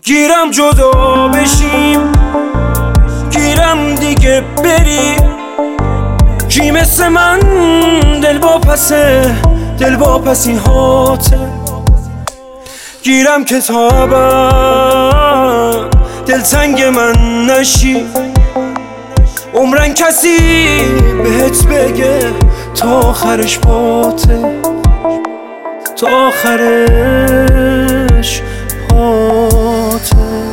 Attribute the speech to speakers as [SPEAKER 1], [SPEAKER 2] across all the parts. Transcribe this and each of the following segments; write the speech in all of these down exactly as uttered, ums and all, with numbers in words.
[SPEAKER 1] گیرم جدا بشیم، گیرم دیگه بری. کی مثل من دل با پسه، دل با پسی هاته. گیرم کتابم دلتنگ من نشی، عمرن کسی بهت بگه تا آخرش باته، تا آخرش باته.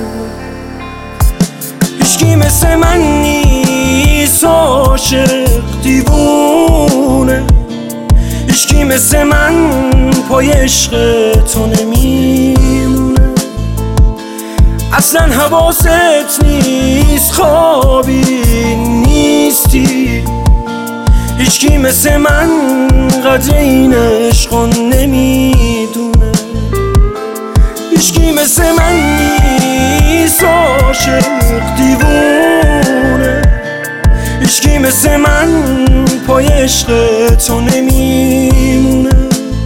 [SPEAKER 1] هیچکی مثل من نیست عاشق دیوونه، هیچکی مثل من پای عشق تو نمیمونه. اصلا حواست نیست، خوابی نیستی. هیچکی مثل من قدر این عشقو نمیدونه. هیچکی مثل من نیست عاشق دیوونه، هیچکی مثل من پای عشق تو نمیمونه.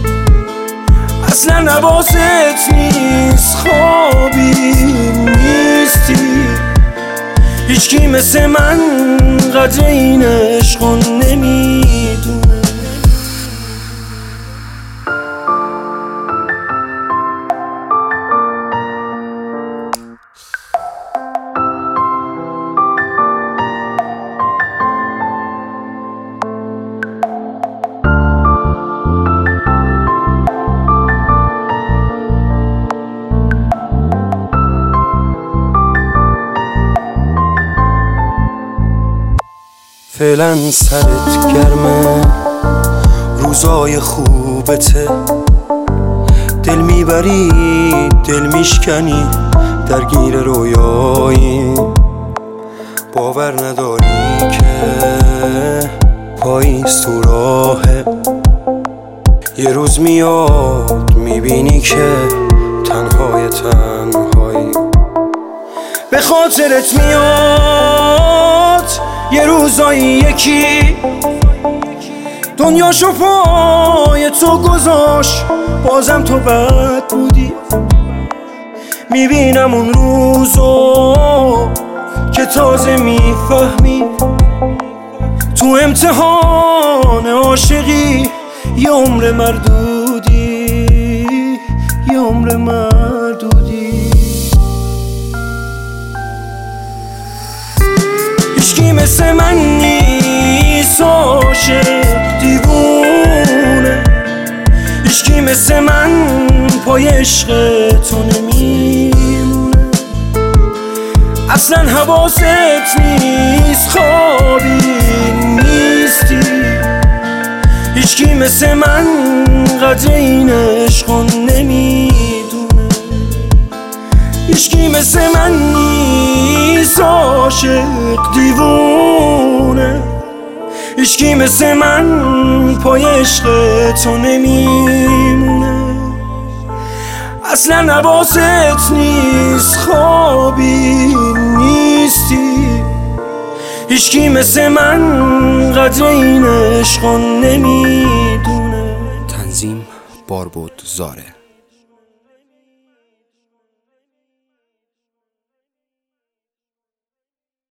[SPEAKER 1] اصلا حواست نیست، خوابی نیستی. هیچکی مثل من قدر این عشقو نمیدونه.
[SPEAKER 2] فعلا سرت گرمه، روزای خوبته. دل میبری دل میشکنی، درگیر رویایی. باور نداری که پاییز تو راهه. یه روز میاد میبینی که تنهای تنهایی.
[SPEAKER 1] به خاطرت میاد یه روزایی یکی دنیاشو پای تو گذاشت، بازم تو بد بودی. میبینم اون روزو که تازه میفهمی تو امتحان عاشقی یه عمر مردودی، یه عمر مردودی. هیچکی مثل من نیست عاشق دیوونه، هیچکی مثل من پای عشق تو نمیمونه. اصلا حواست نیست، خوابی نیستی. هیچکی مثل من قدر این عشقو نمیدونه. هیچکی مثل من نیست عاشق دیوونه، هیچکی مثل من پای عشق تو نمیمونه. اصلا حواست نیست، خوابی نیستی. هیچکی مثل من قدر این عشقو نمیدونه.
[SPEAKER 2] تنظیم باربود زاره.